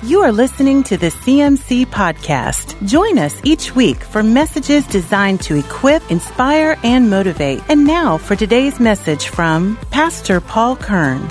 You are listening to the CMC Podcast. Join us each week for messages designed to equip, inspire, and motivate. And now for today's message from Pastor Paul Kern.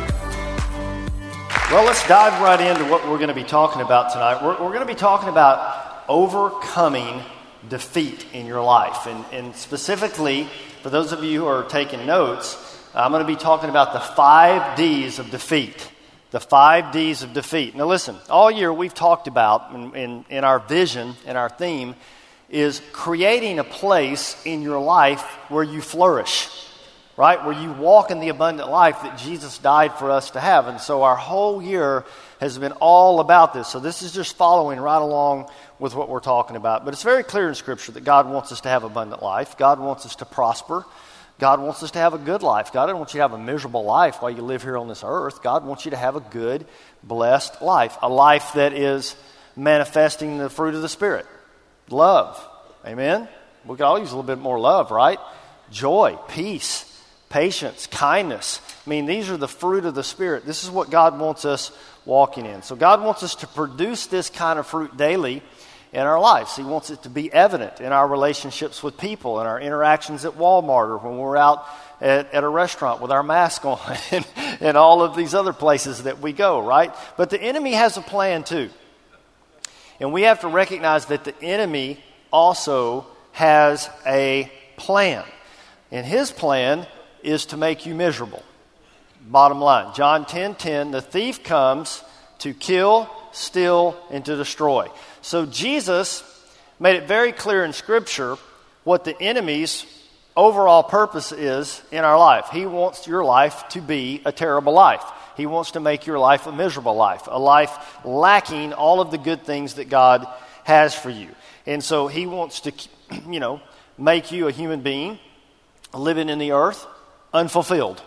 Well, let's dive right into what we're going to be talking about tonight. We're going to be talking about overcoming defeat in your life. And specifically, for those of you who are taking notes, I'm going to be talking about the 5 Ds of defeat. The 5 Ds of defeat. Now listen, all year we've talked about, in our vision, in our theme, is creating a place in your life where you flourish, right? Where you walk in the abundant life that Jesus died for us to have. And so our whole year has been all about this. So this is just following right along with what we're talking about. But it's very clear in Scripture that God wants us to have abundant life. God wants us to prosper. God wants us to have a good life. God doesn't want you to have a miserable life while you live here on this earth. God wants you to have a good, blessed life. A life that is manifesting the fruit of the Spirit. Love. Amen? We could all use a little bit more love, right? Joy, peace, patience, kindness. I mean, these are the fruit of the Spirit. This is what God wants us walking in. So God wants us to produce this kind of fruit daily in our lives. He wants it to be evident in our relationships with people, in our interactions at Walmart, or when we're out at a restaurant with our mask on, and all of these other places that we go, right? But the enemy has a plan too. And we have to recognize that the enemy also has a plan. And his plan is to make you miserable. Bottom line, John 10:10, the thief comes to kill, steal, and to destroy. So Jesus made it very clear in Scripture what the enemy's overall purpose is in our life. He wants your life to be a terrible life. He wants to make your life a miserable life, a life lacking all of the good things that God has for you. And so he wants to, make you a human being living in the earth unfulfilled,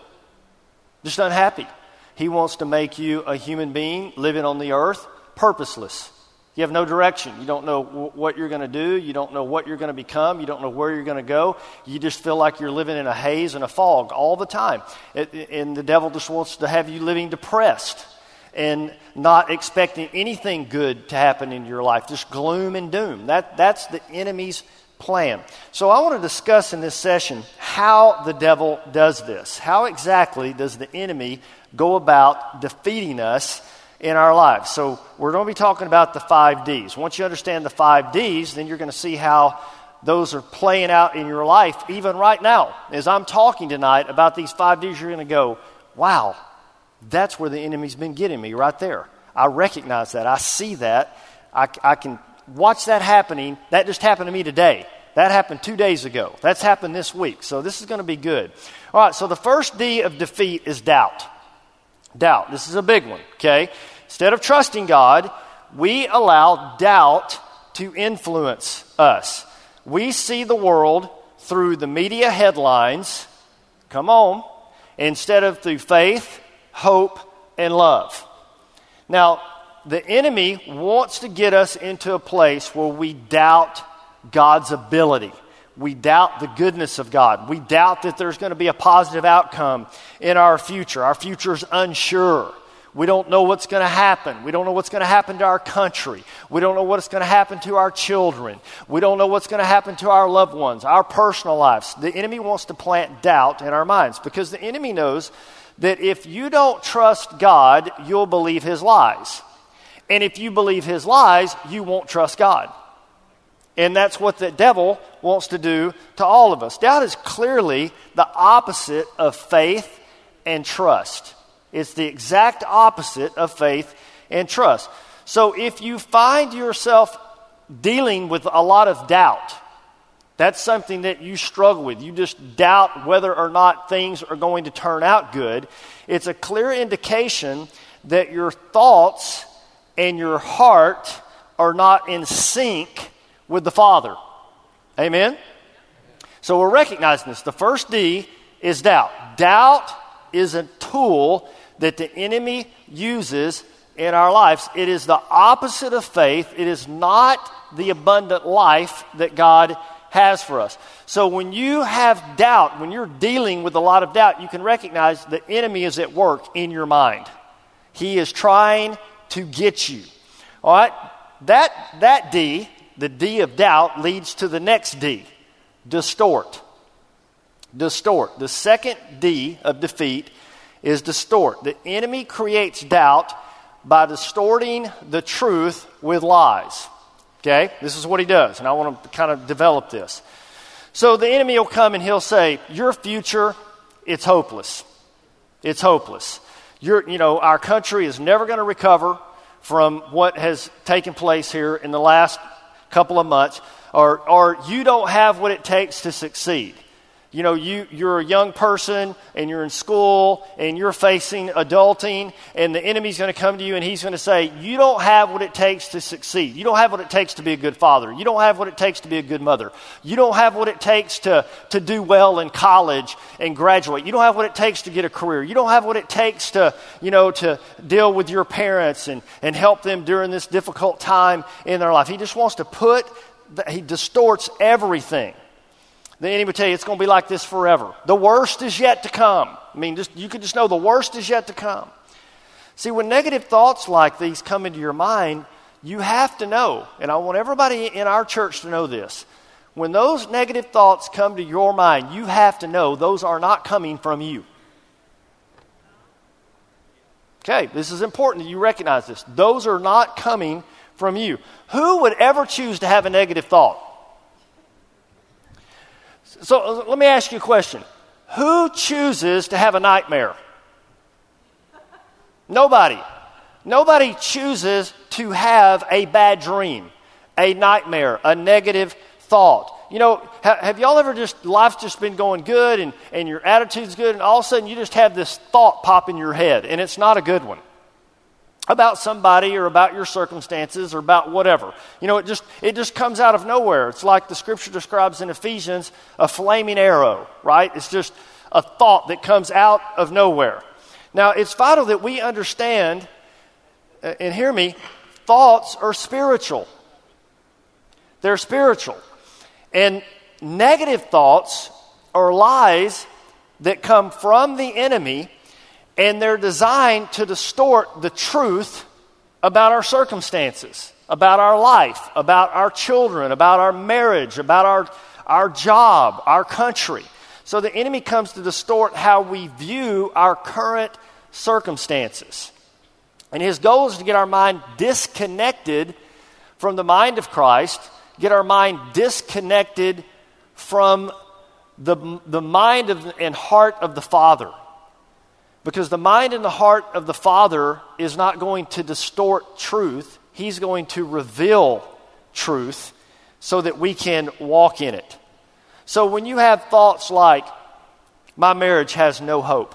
just unhappy. He wants to make you a human being living on the earth purposeless. You have no direction. You don't know what you're going to do. You don't know what you're going to become. You don't know where you're going to go. You just feel like you're living in a haze and a fog all the time. And the devil just wants to have you living depressed and not expecting anything good to happen in your life. Just gloom and doom. That's the enemy's plan. So I want to discuss in this session how the devil does this. How exactly does the enemy go about defeating us in our lives? So we're going to be talking about the 5 Ds. Once you understand the 5 Ds, then you're going to see how those are playing out in your life even right now. As I'm talking tonight about these 5 Ds, you're going to go, wow, that's where the enemy's been getting me right there. I recognize that. I see that. I can watch that happening. That just happened to me today. That happened 2 days ago. That's happened this week. So this is going to be good. All right, so the first D of defeat is doubt. Doubt. This is a big one, okay? Instead of trusting God, we allow doubt to influence us. We see the world through the media headlines, come on, instead of through faith, hope, and love. Now, the enemy wants to get us into a place where we doubt God's ability. We doubt the goodness of God. We doubt that there's going to be a positive outcome in our future. Our future is unsure. We don't know what's going to happen. We don't know what's going to happen to our country. We don't know what's going to happen to our children. We don't know what's going to happen to our loved ones, our personal lives. The enemy wants to plant doubt in our minds because the enemy knows that if you don't trust God, you'll believe his lies. And if you believe his lies, you won't trust God. And that's what the devil wants to do to all of us. Doubt is clearly the opposite of faith and trust. It's the exact opposite of faith and trust. So if you find yourself dealing with a lot of doubt, that's something that you struggle with. You just doubt whether or not things are going to turn out good. It's a clear indication that your thoughts and your heart are not in sync with the Father. Amen? So we're recognizing this. The first D is doubt. Doubt is a tool that the enemy uses in our lives. It is the opposite of faith. It is not the abundant life that God has for us. So when you have doubt, when you're dealing with a lot of doubt, you can recognize the enemy is at work in your mind. He is trying to get you. All right? That D, the D of doubt, leads to the next D, distort. Distort. The second D of defeat is distort. The enemy creates doubt by distorting the truth with lies. Okay? This is what he does, and I want to kind of develop this. So the enemy will come and he'll say, your future, it's hopeless. It's hopeless. Our country is never going to recover from what has taken place here in the last couple of months, or you don't have what it takes to succeed. You're a young person and you're in school and you're facing adulting, and the enemy's going to come to you and he's going to say, you don't have what it takes to succeed. You don't have what it takes to be a good father. You don't have what it takes to be a good mother. You don't have what it takes to do well in college and graduate. You don't have what it takes to get a career. You don't have what it takes to deal with your parents and help them during this difficult time in their life. He just wants to he distorts everything. The enemy would tell you it's going to be like this forever. The worst is yet to come. You could just know the worst is yet to come. See, when negative thoughts like these come into your mind, you have to know, and I want everybody in our church to know this. When those negative thoughts come to your mind, you have to know those are not coming from you. Okay, this is important that you recognize this. Those are not coming from you. Who would ever choose to have a negative thought? So let me ask you a question. Who chooses to have a nightmare? Nobody. Nobody chooses to have a bad dream, a nightmare, a negative thought. Have y'all ever life's just been going good and your attitude's good, and all of a sudden you just have this thought pop in your head, and it's not a good one, about somebody or about your circumstances or about whatever. It just comes out of nowhere. It's like the scripture describes in Ephesians, a flaming arrow, right? It's just a thought that comes out of nowhere. Now, it's vital that we understand, and hear me, thoughts are spiritual. They're spiritual. And negative thoughts are lies that come from the enemy, and they're designed to distort the truth about our circumstances, about our life, about our children, about our marriage, about our job, our country. So the enemy comes to distort how we view our current circumstances. And his goal is to get our mind disconnected from the mind of Christ, get our mind disconnected from the mind and heart of the Father. Because the mind and the heart of the Father is not going to distort truth. He's going to reveal truth so that we can walk in it. So when you have thoughts like, my marriage has no hope,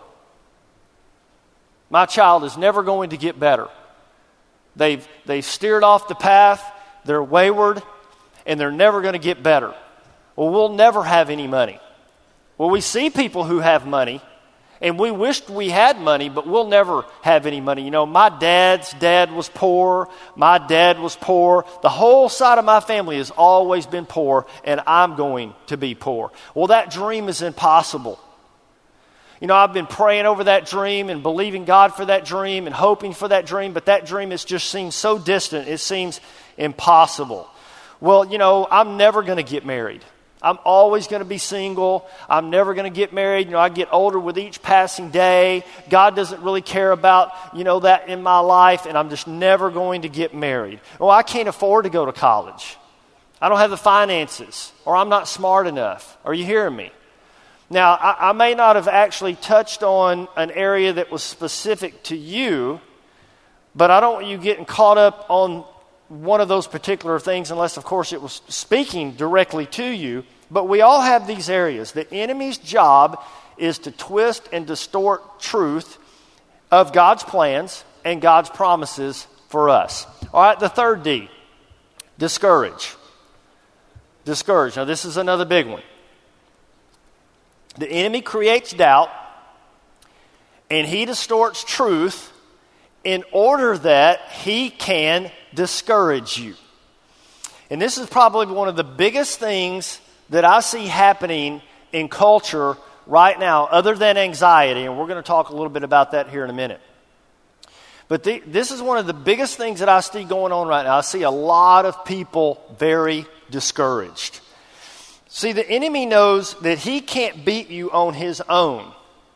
my child is never going to get better, they've steered off the path, they're wayward, and they're never going to get better. Well, we'll never have any money. Well, we see people who have money, and we wished we had money, but we'll never have any money. My dad's dad was poor. My dad was poor. The whole side of my family has always been poor, and I'm going to be poor. Well, that dream is impossible. I've been praying over that dream and believing God for that dream and hoping for that dream, but that dream just seems so distant. It seems impossible. Well, I'm never going to get married. I'm always going to be single. I'm never going to get married. I get older with each passing day. God doesn't really care about, that in my life, and I'm just never going to get married. Well, I can't afford to go to college. I don't have the finances, or I'm not smart enough. Are you hearing me? Now, I may not have actually touched on an area that was specific to you, but I don't want you getting caught up on one of those particular things unless, of course, it was speaking directly to you. But we all have these areas. The enemy's job is to twist and distort truth of God's plans and God's promises for us. All right, the third D, discourage. Discourage. Now, this is another big one. The enemy creates doubt, and he distorts truth in order that he can discourage you. And this is probably one of the biggest things that I see happening in culture right now, other than anxiety, and we're going to talk a little bit about that here in a minute. But this is one of the biggest things that I see going on right now. I see a lot of people very discouraged. See, the enemy knows that he can't beat you on his own.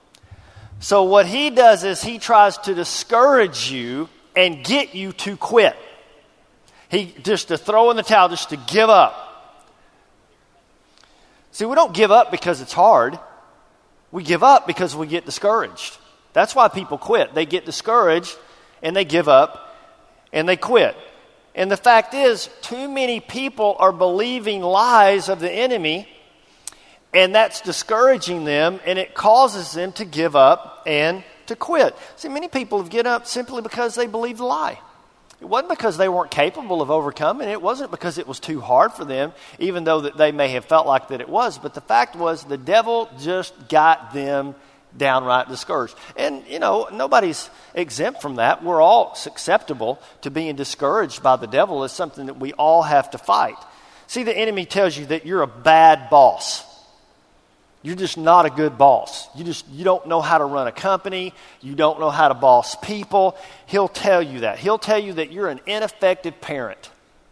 So what he does is he tries to discourage you and get you to quit. Just to throw in the towel, just to give up. See, we don't give up because it's hard. We give up because we get discouraged. That's why people quit. They get discouraged and they give up and they quit. And the fact is, too many people are believing lies of the enemy, and that's discouraging them, and it causes them to give up and to quit. See, many people have given up simply because they believed the lie. It wasn't because they weren't capable of overcoming it. It wasn't because it was too hard for them, even though that they may have felt like that it was. But the fact was, the devil just got them downright discouraged. And, nobody's exempt from that. We're all susceptible to being discouraged by the devil. It's something that we all have to fight. See, the enemy tells you that you're a bad boss. You're just not a good boss. You don't know how to run a company. You don't know how to boss people. He'll tell you that. He'll tell you that you're an ineffective parent.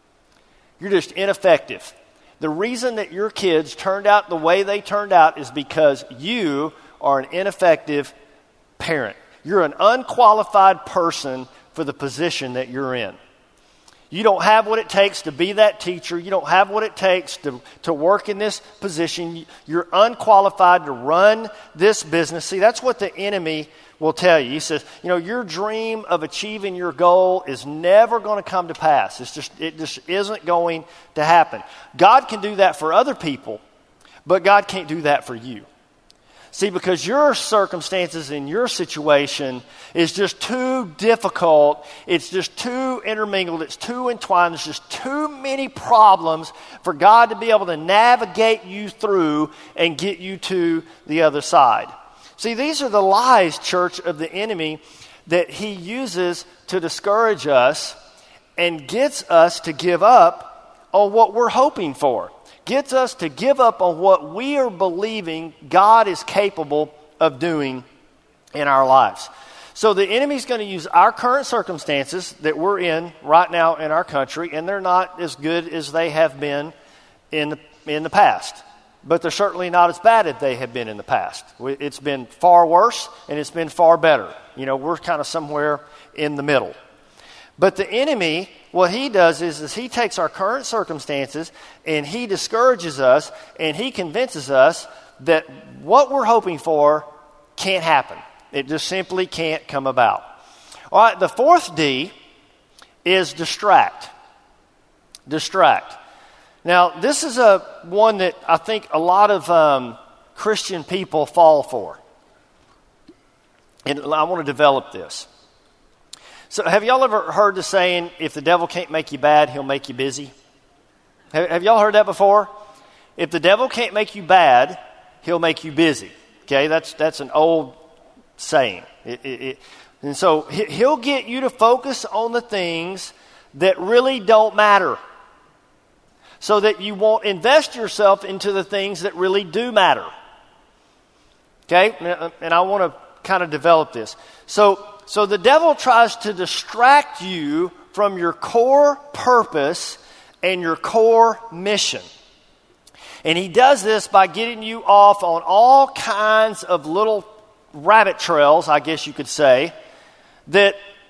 You're just ineffective. The reason that your kids turned out the way they turned out is because you are an ineffective parent. You're an unqualified person for the position that you're in. You don't have what it takes to be that teacher. You don't have what it takes to work in this position. You're unqualified to run this business. See, that's what the enemy will tell you. He says, your dream of achieving your goal is never going to come to pass. It just isn't going to happen. God can do that for other people, but God can't do that for you. See, because your circumstances and your situation is just too difficult, it's just too intermingled, it's too entwined, there's just too many problems for God to be able to navigate you through and get you to the other side. See, these are the lies, church, of the enemy that he uses to discourage us and gets us to give up on what we're hoping for. Gets us to give up on what we are believing God is capable of doing in our lives. So the enemy's going to use our current circumstances that we're in right now in our country, and they're not as good as they have been in the past. But they're certainly not as bad as they have been in the past. It's been far worse, and it's been far better. We're kind of somewhere in the middle. But the enemy, what he does is he takes our current circumstances and he discourages us and he convinces us that what we're hoping for can't happen. It just simply can't come about. All right, the fourth D is distract. Distract. Now, this is one that I think a lot of Christian people fall for. And I want to develop this. So have y'all ever heard the saying, if the devil can't make you bad, he'll make you busy? Have y'all heard that before? If the devil can't make you bad, he'll make you busy. Okay, that's an old saying. And so he'll get you to focus on the things that really don't matter, so that you won't invest yourself into the things that really do matter. Okay, and I want to kind of develop this. So the devil tries to distract you from your core purpose and your core mission. And he does this by getting you off on all kinds of little rabbit trails, I guess you could say, that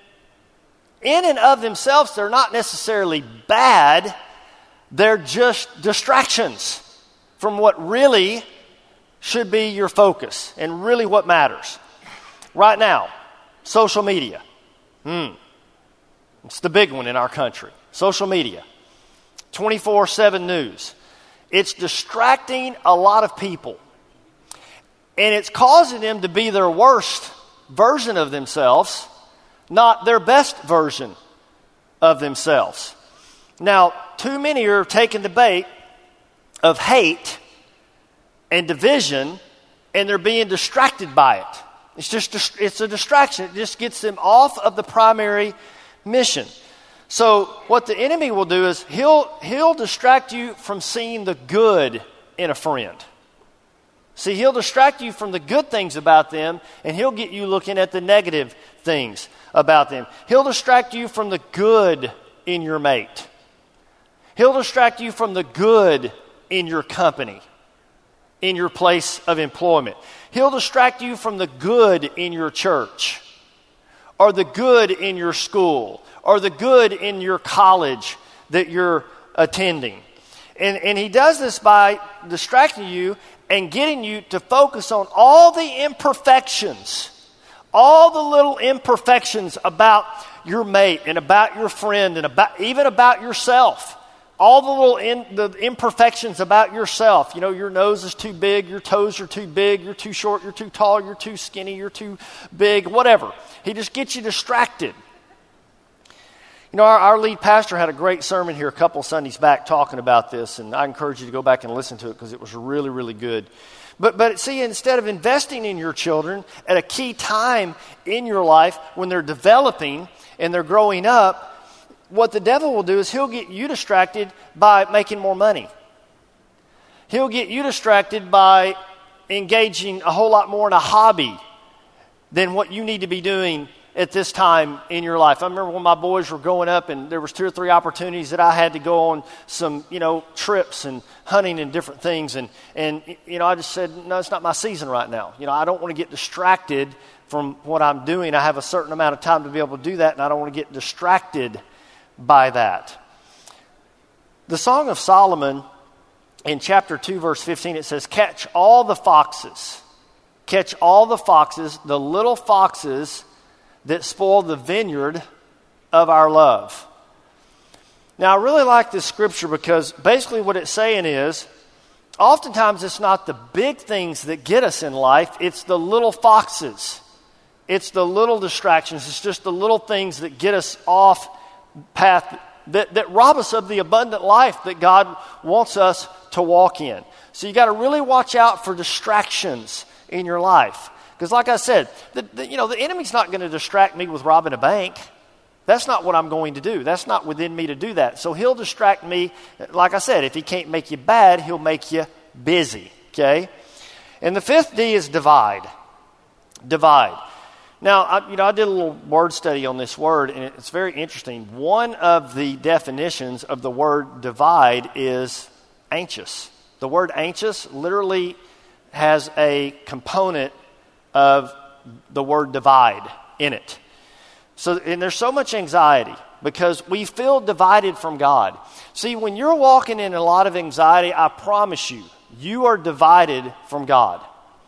in and of themselves, they're not necessarily bad. They're just distractions from what really should be your focus and really what matters. Right now, social media. It's the big one in our country. Social media. 24/7 news. It's distracting a lot of people. And it's causing them to be their worst version of themselves, not their best version of themselves. Now, too many are taking the bait of hate and division, and they're being distracted by it. It's a distraction. It just gets them off of the primary mission. So what the enemy will do is he'll distract you from seeing the good in a friend. See, he'll distract you from the good things about them, and he'll get you looking at the negative things about them. He'll distract you from the good in your mate. He'll distract you from the good in your company, in your place of employment. He'll distract you from the good in your church, or the good in your school, or the good in your college that you're attending. And he does this by distracting you and getting you to focus on all the imperfections, all the little imperfections about your mate and about your friend and even about yourself. All the imperfections about yourself. You know, your nose is too big, your toes are too big, you're too short, you're too tall, you're too skinny, you're too big, whatever. He just gets you distracted. You know, our lead pastor had a great sermon here a couple Sundays back talking about this, and I encourage you to go back and listen to it because it was really, really good. But see, instead of investing in your children at a key time in your life when they're developing and they're growing up, what the devil will do is he'll get you distracted by making more money. He'll get you distracted by engaging a whole lot more in a hobby than what you need to be doing at this time in your life. I remember when my boys were growing up and there was 2 or 3 opportunities that I had to go on some, trips and hunting and different things. And I just said, no, it's not my season right now. I don't want to get distracted from what I'm doing. I have a certain amount of time to be able to do that, and I don't want to get distracted by that. The Song of Solomon in chapter 2, verse 15, it says, catch all the foxes, the little foxes that spoil the vineyard of our love. Now, I really like this scripture because basically what it's saying is, oftentimes it's not the big things that get us in life, it's the little foxes. It's the little distractions. It's just the little things that get us off path, that rob us of the abundant life that God wants us to walk in. So you got to really watch out for distractions in your life. Because like I said, the enemy's not going to distract me with robbing a bank. That's not what I'm going to do. That's not within me to do that. So he'll distract me. Like I said, if he can't make you bad, he'll make you busy. Okay? And the 5th D is divide. Divide. Now, I did a little word study on this word, and it's very interesting. One of the definitions of the word divide is anxious. The word anxious literally has a component of the word divide in it. And there's so much anxiety because we feel divided from God. See, when you're walking in a lot of anxiety, I promise you are divided from God.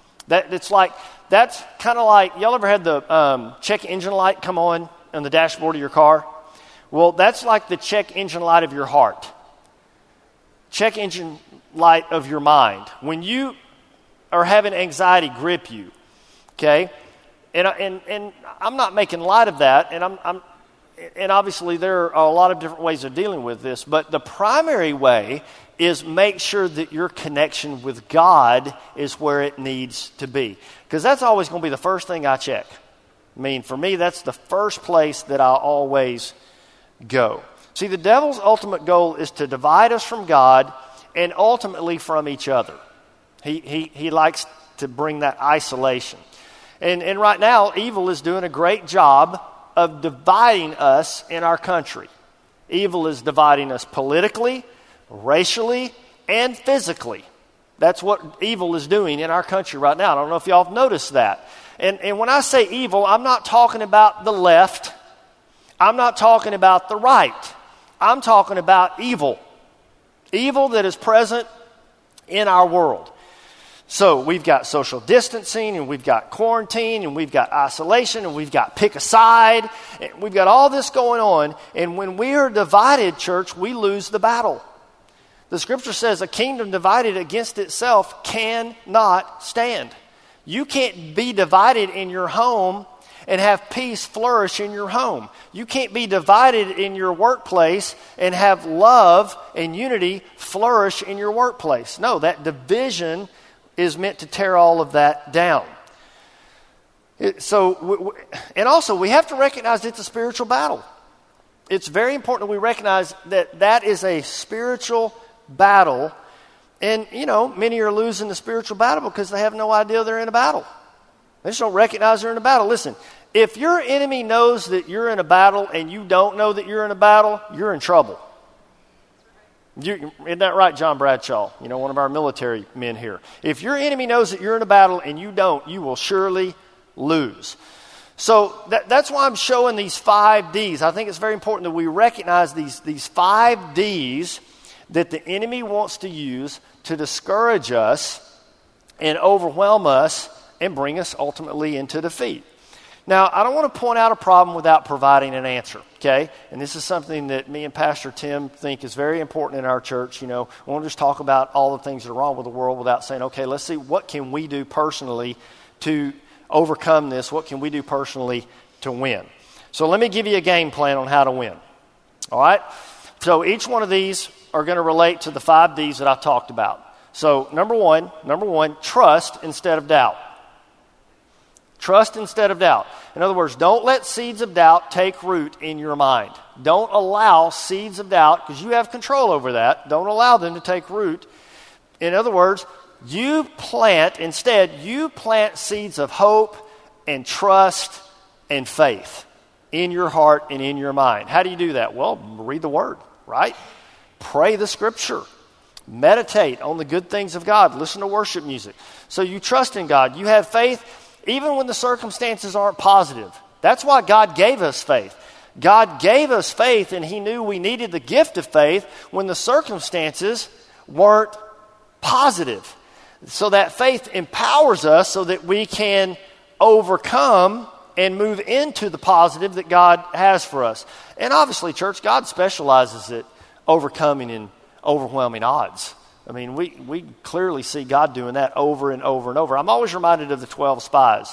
That's kind of like, y'all ever had the check engine light come on the dashboard of your car? Well, that's like the check engine light of your heart. Check engine light of your mind. When you are having anxiety grip you, okay? And I'm not making light of that, and obviously there are a lot of different ways of dealing with this, but the primary way is make sure that your connection with God is where it needs to be. Because that's always going to be the first thing I check. I mean, for me, that's the first place that I'll always go. See, the devil's ultimate goal is to divide us from God and ultimately from each other. He likes to bring that isolation. And right now, evil is doing a great job of dividing us in our country. Evil is dividing us politically, racially, and physically. That's what evil is doing in our country right now. I don't know if y'all have noticed that. And when I say evil, I'm not talking about the left. I'm not talking about the right. I'm talking about evil. Evil that is present in our world. So we've got social distancing, and we've got quarantine, and we've got isolation, and we've got pick a side. And we've got all this going on. And when we are divided, church, we lose the battle. The scripture says a kingdom divided against itself cannot stand. You can't be divided in your home and have peace flourish in your home. You can't be divided in your workplace and have love and unity flourish in your workplace. No, that division is meant to tear all of that down. And also, we have to recognize it's a spiritual battle. It's very important that we recognize that is a spiritual battle. And, many are losing the spiritual battle because they have no idea they're in a battle. They just don't recognize they're in a battle. Listen, If your enemy knows that you're in a battle and you don't know that you're in a battle, you're in trouble. Isn't that right, John Bradshaw? One of our military men here. If your enemy knows that you're in a battle and you don't, you will surely lose. So that's why I'm showing these 5 Ds. I think it's very important that we recognize these 5 Ds that the enemy wants to use to discourage us and overwhelm us and bring us ultimately into defeat. Now, I don't want to point out a problem without providing an answer, okay? And this is something that me and Pastor Tim think is very important in our church. We won't just talk about all the things that are wrong with the world without saying, okay, let's see, what can we do personally to overcome this? What can we do personally to win? So let me give you a game plan on how to win, all right? So each one of these are going to relate to the 5 Ds that I talked about. So number one, trust instead of doubt. Trust instead of doubt. In other words, don't let seeds of doubt take root in your mind. Don't allow seeds of doubt, because you have control over that. Don't allow them to take root. In other words, you plant seeds of hope and trust and faith in your heart and in your mind. How do you do that? Well, read the Word, right? Pray the Scripture. Meditate on the good things of God. Listen to worship music. So you trust in God. You have faith even when the circumstances aren't positive. That's why God gave us faith. God gave us faith, and He knew we needed the gift of faith when the circumstances weren't positive. So that faith empowers us so that we can overcome and move into the positive that God has for us. And obviously, church, God specializes at overcoming and overwhelming odds. I mean, we clearly see God doing that over and over and over. I'm always reminded of the 12 spies,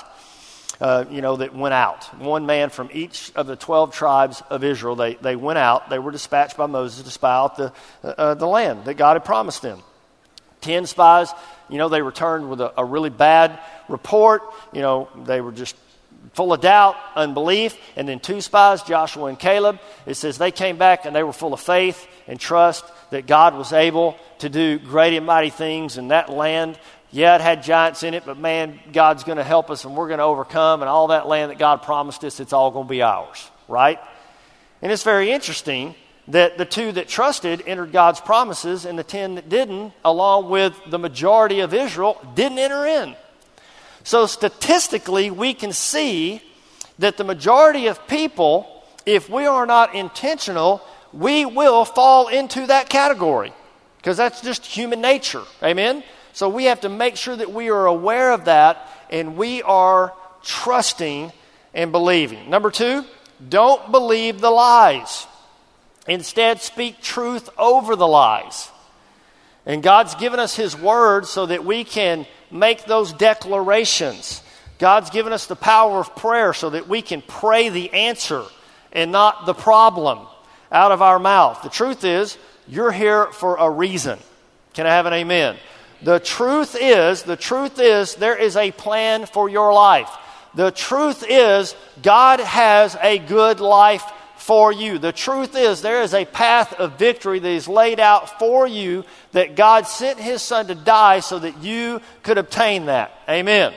that went out. One man from each of the 12 tribes of Israel, they went out. They were dispatched by Moses to spy out the land that God had promised them. 10 spies, they returned with a really bad report. They were just full of doubt, unbelief. And then 2 spies, Joshua and Caleb, it says they came back and they were full of faith and trust that God was able to do great and mighty things in that land. Yeah, it had giants in it, but man, God's going to help us and we're going to overcome, and all that land that God promised us, it's all going to be ours, right? And it's very interesting that the 2 that trusted entered God's promises, and the 10 that didn't, along with the majority of Israel, didn't enter in. So statistically, we can see that the majority of people, if we are not intentional, we will fall into that category, because that's just human nature. Amen? So we have to make sure that we are aware of that and we are trusting and believing. Number 2, don't believe the lies. Instead, speak truth over the lies. And God's given us His Word so that we can make those declarations. God's given us the power of prayer so that we can pray the answer and not the problem out of our mouth. The truth is, you're here for a reason. Can I have an amen? The truth is, there is a plan for your life. The truth is, God has a good life for you. The truth is, there is a path of victory that is laid out for you, that God sent His Son to die so that you could obtain that. Amen.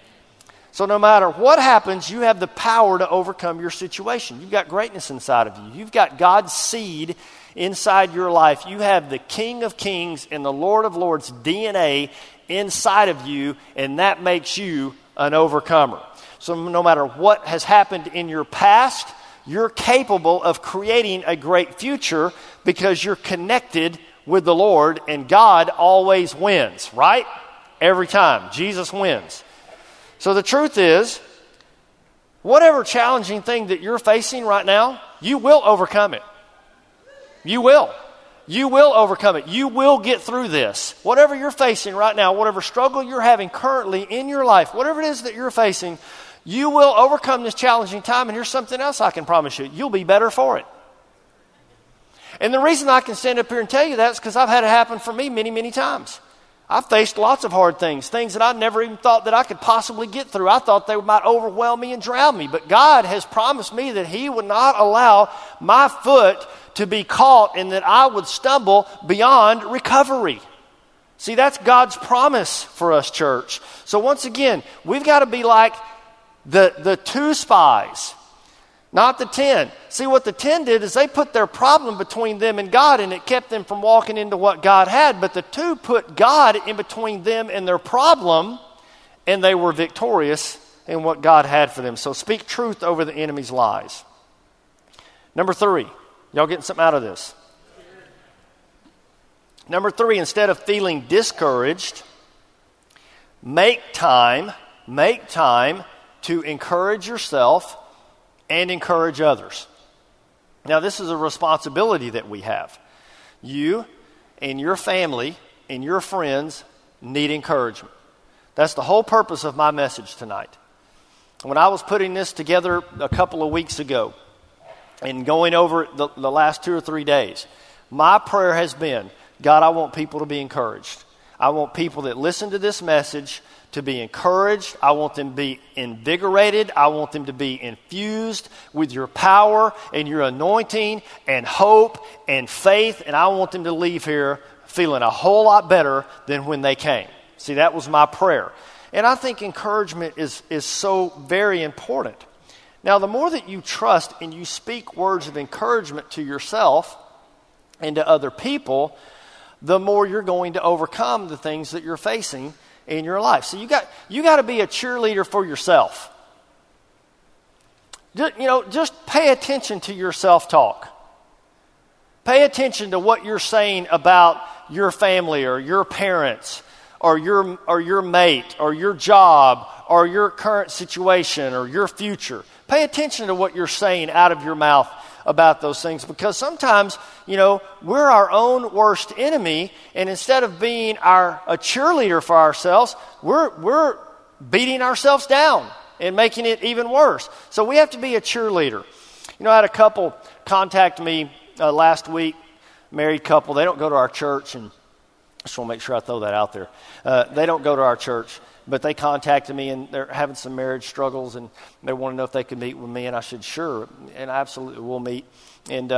So no matter what happens, you have the power to overcome your situation. You've got greatness inside of you. You've got God's seed inside your life. You have the King of Kings and the Lord of Lords DNA inside of you, and that makes you an overcomer. So no matter what has happened in your past, you're capable of creating a great future because you're connected with the Lord, and God always wins, right? Every time. Jesus wins. So the truth is, whatever challenging thing that you're facing right now, you will overcome it. You will. You will overcome it. You will get through this. Whatever you're facing right now, whatever struggle you're having currently in your life, whatever it is that you're facing, you will overcome this challenging time. And here's something else I can promise you. You'll be better for it. And the reason I can stand up here and tell you that is because I've had it happen for me many, many times. I've faced lots of hard things that I never even thought that I could possibly get through. I thought they might overwhelm me and drown me. But God has promised me that He would not allow my foot to be caught and that I would stumble beyond recovery. See, that's God's promise for us, church. So once again, we've got to be like The 2 spies, not the 10. See, what the 10 did is they put their problem between them and God, and it kept them from walking into what God had. But the 2 put God in between them and their problem, and they were victorious in what God had for them. So speak truth over the enemy's lies. Number 3, y'all getting something out of this? Number 3, instead of feeling discouraged, make time to encourage yourself and encourage others. Now, this is a responsibility that we have. You and your family and your friends need encouragement. That's the whole purpose of my message tonight. When I was putting this together a couple of weeks ago and going over the last 2 or 3 days, my prayer has been, God, I want people to be encouraged. I want people that listen to this message to be encouraged. I want them to be invigorated. I want them to be infused with your power and your anointing and hope and faith. And I want them to leave here feeling a whole lot better than when they came. See, that was my prayer. And I think encouragement is so very important. Now, the more that you trust and you speak words of encouragement to yourself and to other people, the more you're going to overcome the things that you're facing in your life. So you got to be a cheerleader for yourself. Just pay attention to your self-talk. Pay attention to what you're saying about your family or your parents or your mate or your job or your current situation or your future. Pay attention to what you're saying out of your mouth about those things, because sometimes, we're our own worst enemy, and instead of being a cheerleader for ourselves, we're beating ourselves down and making it even worse. So we have to be a cheerleader. I had a couple contact me last week, married couple. They don't go to our church, and I just want to make sure I throw that out there. They don't go to our church, but they contacted me, and they're having some marriage struggles, and they want to know if they could meet with me, and I said, sure, and absolutely we'll meet. And,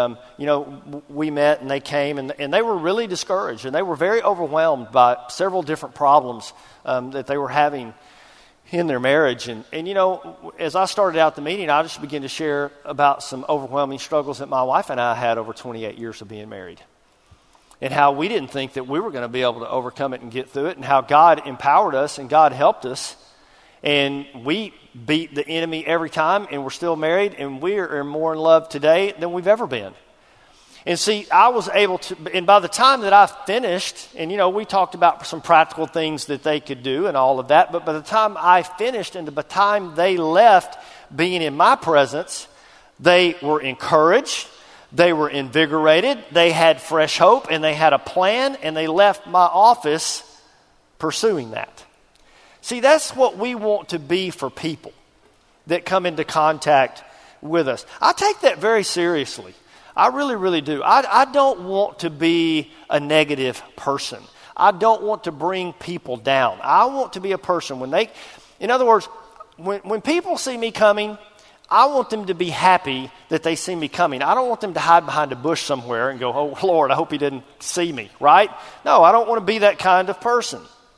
we met, and they came, and they were really discouraged, and they were very overwhelmed by several different problems that they were having in their marriage. And as I started out the meeting, I just began to share about some overwhelming struggles that my wife and I had over 28 years of being married, and how we didn't think that we were going to be able to overcome it and get through it, and how God empowered us and God helped us. And we beat the enemy every time, and we're still married, and we are more in love today than we've ever been. And see, I was able to, and by the time that I finished, and we talked about some practical things that they could do and all of that, but by the time I finished and by the time they left being in my presence, they were encouraged. They were invigorated, they had fresh hope, and they had a plan, and they left my office pursuing that. See, that's what we want to be for people that come into contact with us. I take that very seriously. I really, really do. I don't want to be a negative person. I don't want to bring people down. I want to be a person in other words, when people see me coming, I want them to be happy that they see me coming. I don't want them to hide behind a bush somewhere and go, oh, Lord, I hope he didn't see me, right? No, I don't want to be that kind of person.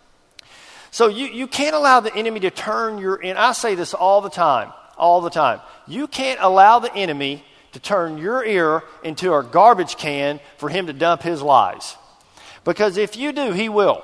So you can't allow the enemy to turn and I say this all the time. You can't allow the enemy to turn your ear into a garbage can for him to dump his lies. Because if you do, he will.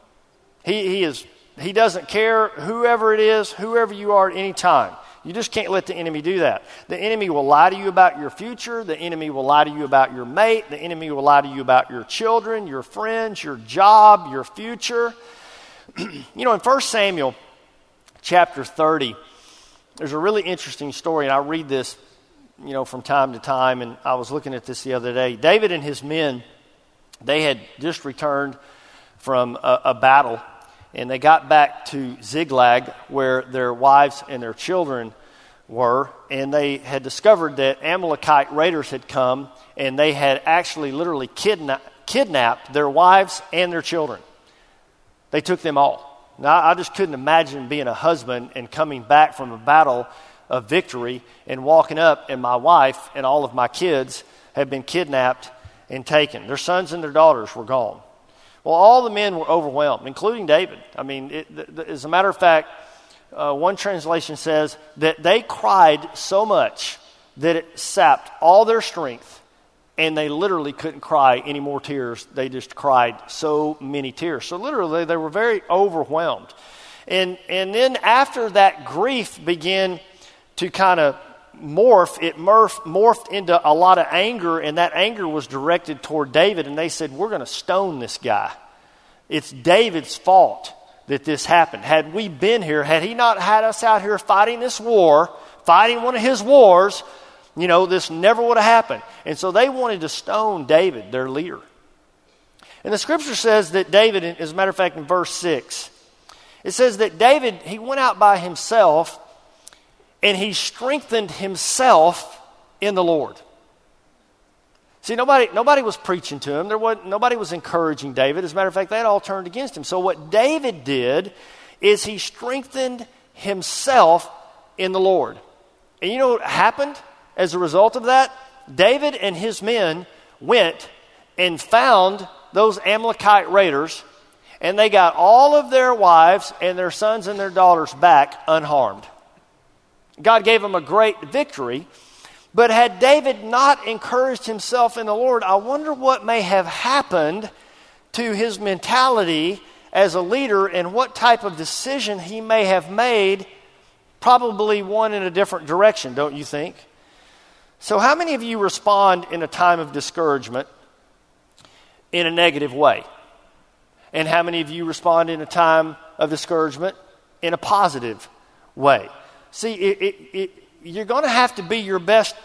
He doesn't care whoever it is, whoever you are at any time. You just can't let the enemy do that. The enemy will lie to you about your future. The enemy will lie to you about your mate. The enemy will lie to you about your children, your friends, your job, your future. In 1 Samuel chapter 30, there's a really interesting story, and I read this, from time to time, and I was looking at this the other day. David and his men, they had just returned from a battle, and they got back to Ziklag, where their wives and their children were, and they had discovered that Amalekite raiders had come, and they had actually literally kidnapped their wives and their children. They took them all. Now, I just couldn't imagine being a husband and coming back from a battle of victory and walking up, and my wife and all of my kids had been kidnapped and taken. Their sons and their daughters were gone. Well, all the men were overwhelmed, including David. I mean, as a matter of fact, one translation says that they cried so much that it sapped all their strength, and they literally couldn't cry any more tears. They just cried so many tears. So literally, they were very overwhelmed. And then after that grief began to kind of morph, it morphed into a lot of anger, and that anger was directed toward David, and they said, we're going to stone this guy. It's David's fault that this happened. Had we been here, had he not had us out here fighting this war, fighting one of his wars, this never would have happened. And so they wanted to stone David, their leader. And the scripture says that David, as a matter of fact, in verse 6, it says that David, he went out by himself and he strengthened himself in the Lord. See, nobody was preaching to him. Nobody was encouraging David. As a matter of fact, they had all turned against him. So what David did is he strengthened himself in the Lord. And you know what happened as a result of that? David and his men went and found those Amalekite raiders, and they got all of their wives and their sons and their daughters back unharmed. God gave them a great victory. But had David not encouraged himself in the Lord, I wonder what may have happened to his mentality as a leader and what type of decision he may have made, probably one in a different direction, don't you think? So how many of you respond in a time of discouragement in a negative way? And how many of you respond in a time of discouragement in a positive way? See, you're going to have to be your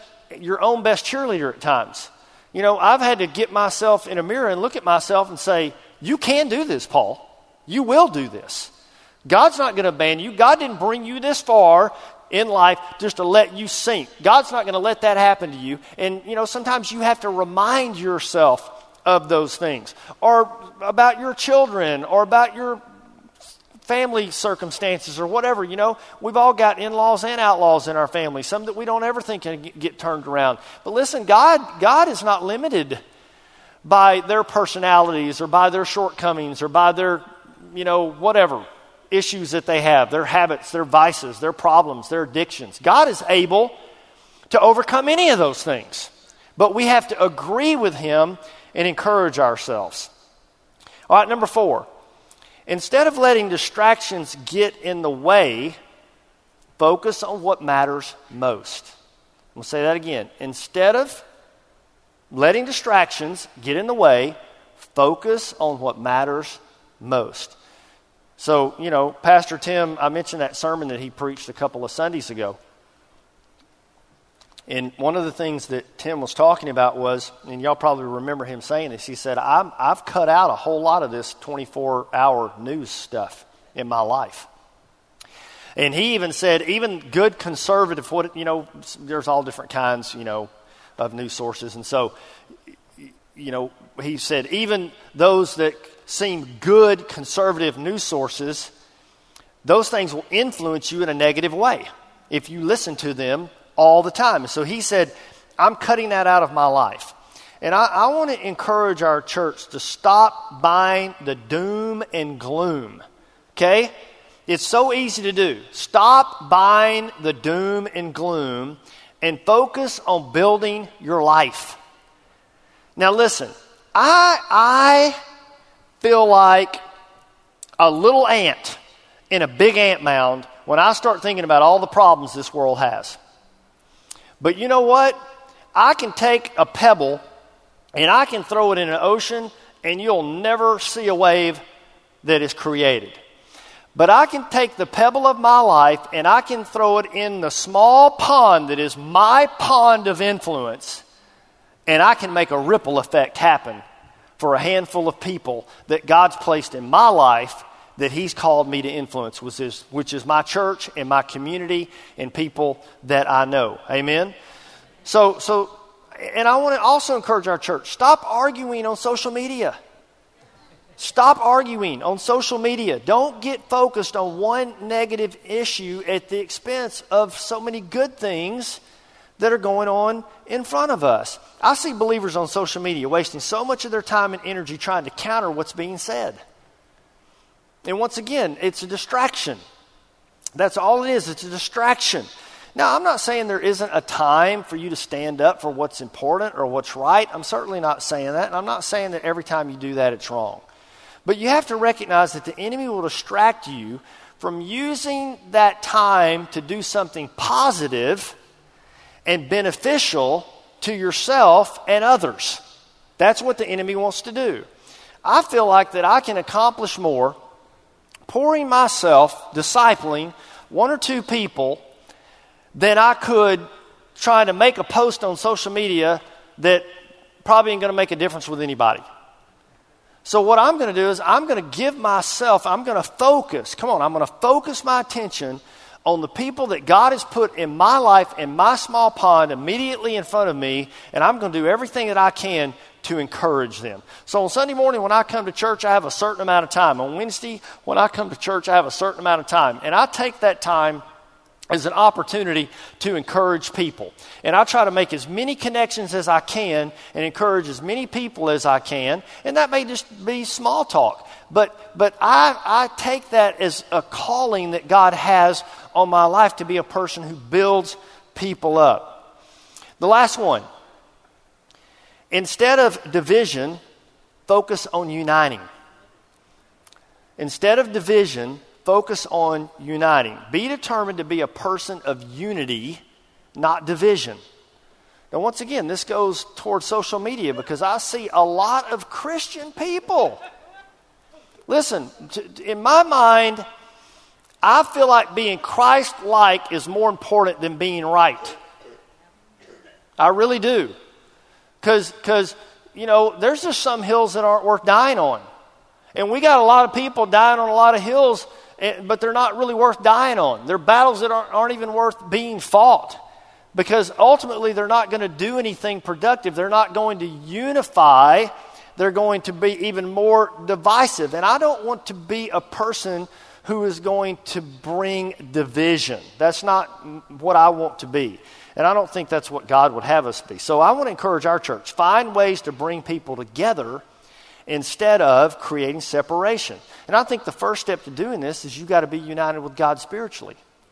own best cheerleader at times. I've had to get myself in a mirror and look at myself and say, you can do this, Paul. You will do this. God's not going to abandon you. God didn't bring you this far in life just to let you sink. God's not going to let that happen to you. And, sometimes you have to remind yourself of those things. Or about your children, or about your family circumstances, or whatever. We've all got in-laws and outlaws in our family, some that we don't ever think can get turned around. But listen, God is not limited by their personalities or by their shortcomings or by their, whatever issues that they have, their habits, their vices, their problems, their addictions. God is able to overcome any of those things. But we have to agree with him and encourage ourselves. All right, number 4. Instead of letting distractions get in the way, focus on what matters most. I'm going to say that again. Instead of letting distractions get in the way, focus on what matters most. So, Pastor Tim, I mentioned that sermon that he preached a couple of Sundays ago. And one of the things that Tim was talking about was, and y'all probably remember him saying this, he said, I've cut out a whole lot of this 24-hour news stuff in my life. And he even said, even good conservative, there's all different kinds, of news sources. And so, he said, even those that seem good conservative news sources, those things will influence you in a negative way if you listen to them all the time. So he said, I'm cutting that out of my life. And I want to encourage our church to stop buying the doom and gloom. Okay? It's so easy to do. Stop buying the doom and gloom and focus on building your life. Now listen, I feel like a little ant in a big ant mound when I start thinking about all the problems this world has. But you know what? I can take a pebble and I can throw it in an ocean and you'll never see a wave that is created. But I can take the pebble of my life and I can throw it in the small pond that is my pond of influence, and I can make a ripple effect happen for a handful of people that God's placed in my life that he's called me to influence, which is my church and my community and people that I know. Amen? So, and I want to also encourage our church, stop arguing on social media. Stop arguing on social media. Don't get focused on one negative issue at the expense of so many good things that are going on in front of us. I see believers on social media wasting so much of their time and energy trying to counter what's being said. And once again, it's a distraction. That's all it is. It's a distraction. Now, I'm not saying there isn't a time for you to stand up for what's important or what's right. I'm certainly not saying that. And I'm not saying that every time you do that, it's wrong. But you have to recognize that the enemy will distract you from using that time to do something positive and beneficial to yourself and others. That's what the enemy wants to do. I feel like that I can accomplish more pouring myself, discipling one or two people than I could trying to make a post on social media that probably ain't going to make a difference with anybody. So what I'm going to do is I'm going to I'm going to focus my attention on the people that God has put in my life, in my small pond, immediately in front of me, and I'm going to do everything that I can to encourage them. So on Sunday morning when I come to church, I have a certain amount of time. On Wednesday, when I come to church, I have a certain amount of time. And I take that time as an opportunity to encourage people. And I try to make as many connections as I can and encourage as many people as I can. And that may just be small talk. But I take that as a calling that God has on my life to be a person who builds people up. The last one. Instead of division, focus on uniting. Instead of division, focus on uniting. Be determined to be a person of unity, not division. Now, once again, this goes towards social media because I see a lot of Christian people. Listen, in my mind, I feel like being Christ-like is more important than being right. I really do. Because, there's just some hills that aren't worth dying on. And we got a lot of people dying on a lot of hills, but they're not really worth dying on. They're battles that aren't even worth being fought. Because ultimately they're not going to do anything productive. They're not going to unify. They're going to be even more divisive. And I don't want to be a person who is going to bring division. That's not what I want to be. And I don't think that's what God would have us be. So I want to encourage our church, find ways to bring people together instead of creating separation. And I think the first step to doing this is you've got to be united with God spiritually.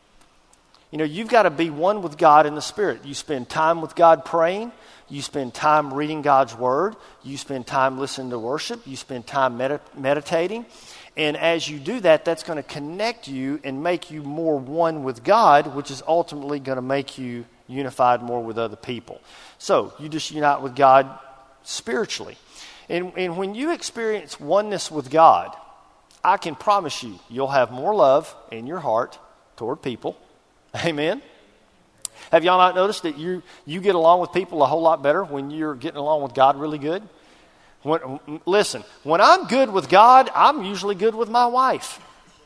You've got to be one with God in the Spirit. You spend time with God praying. You spend time reading God's Word. You spend time listening to worship. You spend time meditating. And as you do that, that's going to connect you and make you more one with God, which is ultimately going to make you unified more with other people. So you just unite with God spiritually. And when you experience oneness with God, I can promise you, you'll have more love in your heart toward people. Amen. Have y'all not noticed that you get along with people a whole lot better when you're getting along with God really good? Listen, when I'm good with God, I'm usually good with my wife.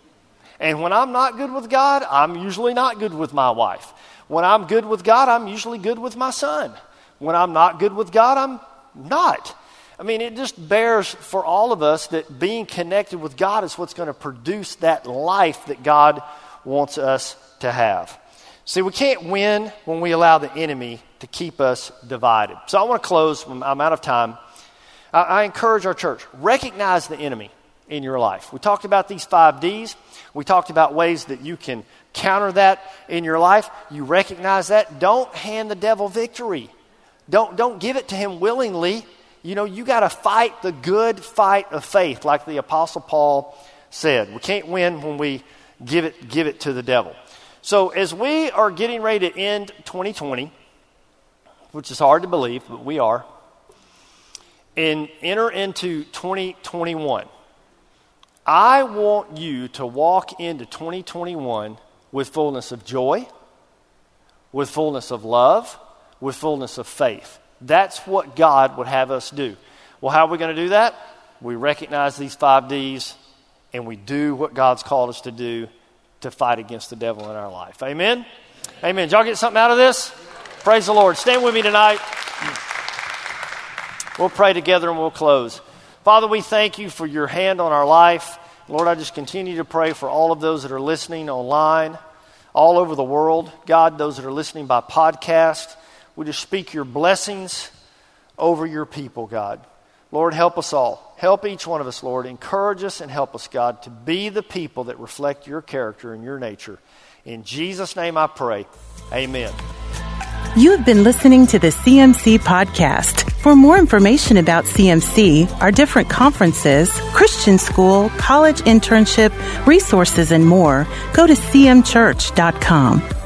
And when I'm not good with God, I'm usually not good with my wife. When I'm good with God, I'm usually good with my son. When I'm not good with God, I'm not. I mean, it just bears for all of us that being connected with God is what's going to produce that life that God wants us to have. See, we can't win when we allow the enemy to keep us divided. So I want to close. I'm out of time. I encourage our church, recognize the enemy in your life. We talked about these 5 Ds. We talked about ways that you can counter that in your life. You recognize that. Don't hand the devil victory. Don't give it to him willingly. You got to fight the good fight of faith, like the Apostle Paul said. We can't win when we give it to the devil. So as we are getting ready to end 2020, which is hard to believe, but we are, and enter into 2021, I want you to walk into 2021 with fullness of joy, with fullness of love, with fullness of faith. That's what God would have us do. Well, how are we going to do that? We recognize these 5 Ds, and we do what God's called us to do to fight against the devil in our life. Amen? Amen. Did y'all get something out of this? Praise the Lord. Stand with me tonight. We'll pray together and we'll close. Father, we thank you for your hand on our life. Lord, I just continue to pray for all of those that are listening online, all over the world. God, those that are listening by podcast, we just speak your blessings over your people, God. Lord, help us all. Help each one of us, Lord. Encourage us and help us, God, to be the people that reflect your character and your nature. In Jesus' name I pray. Amen. You have been listening to the CMC Podcast. For more information about CMC, our different conferences, Christian school, college internship, resources, and more, go to cmchurch.com.